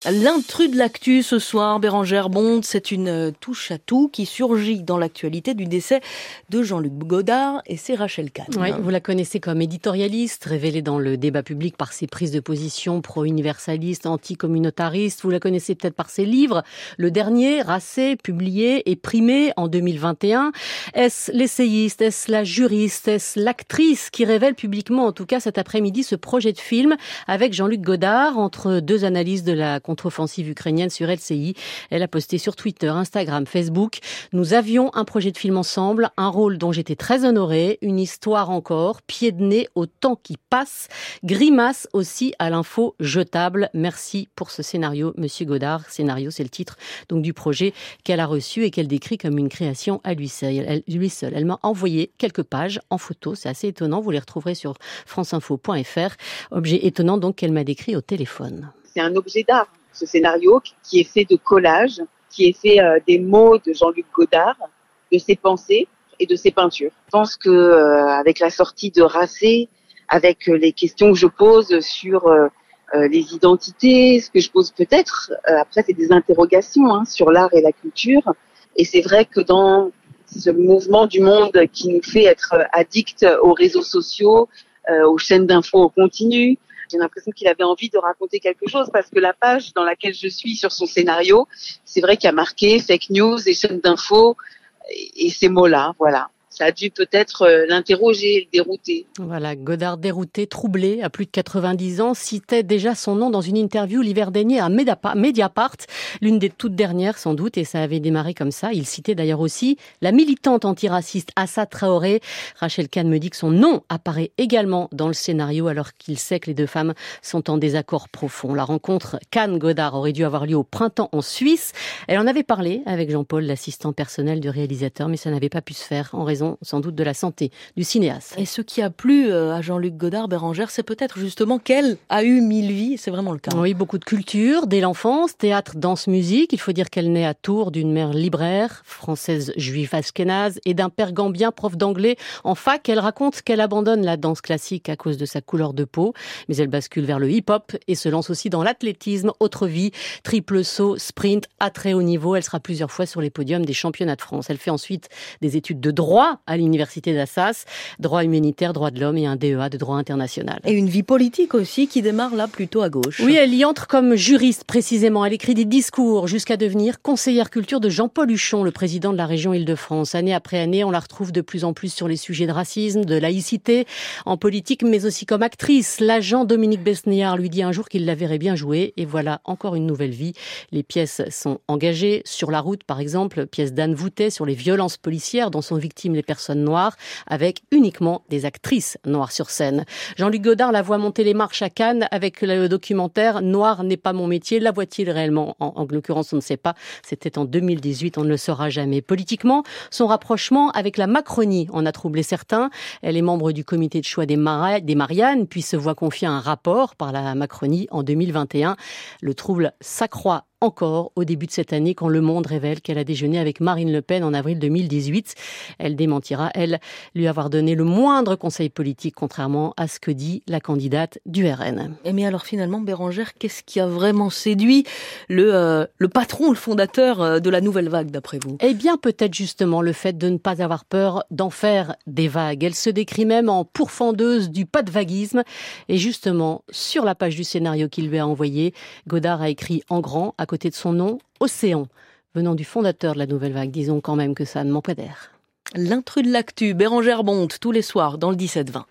L'intrus de l'actu ce soir, Bérengère Bonte, c'est une touche à tout qui surgit dans l'actualité du décès de Jean-Luc Godard et c'est Rachel Kahn. Oui, vous la connaissez comme éditorialiste, révélée dans le débat public par ses prises de position pro-universaliste, anti-communautariste. Vous la connaissez peut-être par ses livres. Le dernier, Racé, publié et primé en 2021. Est-ce l'essayiste, est-ce la juriste, est-ce l'actrice qui révèle publiquement, en tout cas cet après-midi, ce projet de film avec Jean-Luc Godard entre deux analyses de la contre-offensive ukrainienne sur LCI. Elle a posté sur Twitter, Instagram, Facebook. Nous avions un projet de film ensemble, un rôle dont j'étais très honorée, une histoire encore, pied de nez au temps qui passe, grimace aussi à l'info jetable. Merci pour ce scénario, Monsieur Godard. Scénario, c'est le titre donc du projet qu'elle a reçu et qu'elle décrit comme une création à lui seul. Elle m'a envoyé quelques pages en photo, c'est assez étonnant. Vous les retrouverez sur franceinfo.fr. Objet étonnant donc qu'elle m'a décrit au téléphone. C'est un objet d'art, ce scénario qui est fait de collages, qui est fait des mots de Jean-Luc Godard, de ses pensées et de ses peintures. Je pense que avec la sortie de Racé, avec les questions que je pose sur les identités, ce que je pose peut-être, après c'est des interrogations sur l'art et la culture. Et c'est vrai que dans ce mouvement du monde qui nous fait être addicts aux réseaux sociaux, aux chaînes d'infos au continu, j'ai l'impression qu'il avait envie de raconter quelque chose parce que la page dans laquelle je suis sur son scénario, c'est vrai qu'il y a marqué fake news et chaînes d'infos et ces mots-là, voilà. Ça a dû peut-être l'interroger, le dérouter. Voilà, Godard dérouté, troublé, à plus de 90 ans, citait déjà son nom dans une interview l'hiver dernier à Mediapart, l'une des toutes dernières sans doute, et ça avait démarré comme ça. Il citait d'ailleurs aussi la militante antiraciste Assa Traoré. Rachel Kahn me dit que son nom apparaît également dans le scénario alors qu'il sait que les deux femmes sont en désaccord profond. La rencontre Kahn-Godard aurait dû avoir lieu au printemps en Suisse. Elle en avait parlé avec Jean-Paul, l'assistant personnel du réalisateur, mais ça n'avait pas pu se faire en raison sans doute de la santé du cinéaste. Et ce qui a plu à Jean-Luc Godard, Bérengère, c'est peut-être justement qu'elle a eu 1000 vies, c'est vraiment le cas. Oui, beaucoup de culture, dès l'enfance, théâtre, danse, musique. Il faut dire qu'elle naît à Tours d'une mère libraire, française juive ashkénaze, et d'un père gambien, prof d'anglais en fac. Elle raconte qu'elle abandonne la danse classique à cause de sa couleur de peau, mais elle bascule vers le hip-hop et se lance aussi dans l'athlétisme, autre vie, triple saut, sprint, à très haut niveau. Elle sera plusieurs fois sur les podiums des championnats de France. Elle fait ensuite des études de droit à l'université d'Assas, droit humanitaire, droit de l'homme et un DEA de droit international. Et une vie politique aussi qui démarre là plutôt à gauche. Oui, elle y entre comme juriste précisément. Elle écrit des discours jusqu'à devenir conseillère culture de Jean-Paul Huchon, le président de la région Île-de-France. Année après année, on la retrouve de plus en plus sur les sujets de racisme, de laïcité, en politique, mais aussi comme actrice. L'agent Dominique Besnéard lui dit un jour qu'il la verrait bien jouer. Et voilà, encore une nouvelle vie. Les pièces sont engagées. Sur la route, par exemple, pièce d'Anne Voutet sur les violences policières dont sont victimes les personnes noires, avec uniquement des actrices noires sur scène. Jean-Luc Godard la voit monter les marches à Cannes avec le documentaire Noir n'est pas mon métier. La voit-il réellement? En l'occurrence, on ne sait pas. C'était en 2018, on ne le saura jamais. Politiquement, son rapprochement avec la Macronie en a troublé certains. Elle est membre du comité de choix des Mariannes, puis se voit confier un rapport par la Macronie en 2021. Le trouble s'accroît encore au début de cette année quand Le Monde révèle qu'elle a déjeuné avec Marine Le Pen en avril 2018. Elle démentira, elle, lui avoir donné le moindre conseil politique, contrairement à ce que dit la candidate du RN. Mais alors finalement, Bérengère, qu'est-ce qui a vraiment séduit le patron, le fondateur de la Nouvelle Vague, d'après vous? Eh bien, peut-être justement le fait de ne pas avoir peur d'en faire des vagues. Elle se décrit même en pourfendeuse du pas de vaguisme. Et justement, sur la page du scénario qu'il lui a envoyé, Godard a écrit en grand, à côté de son nom, Océan. Venant du fondateur de la Nouvelle Vague, disons quand même que ça ne manque pas d'air. L'intrus de l'actu, Bérengère Bonte, tous les soirs dans le 17-20.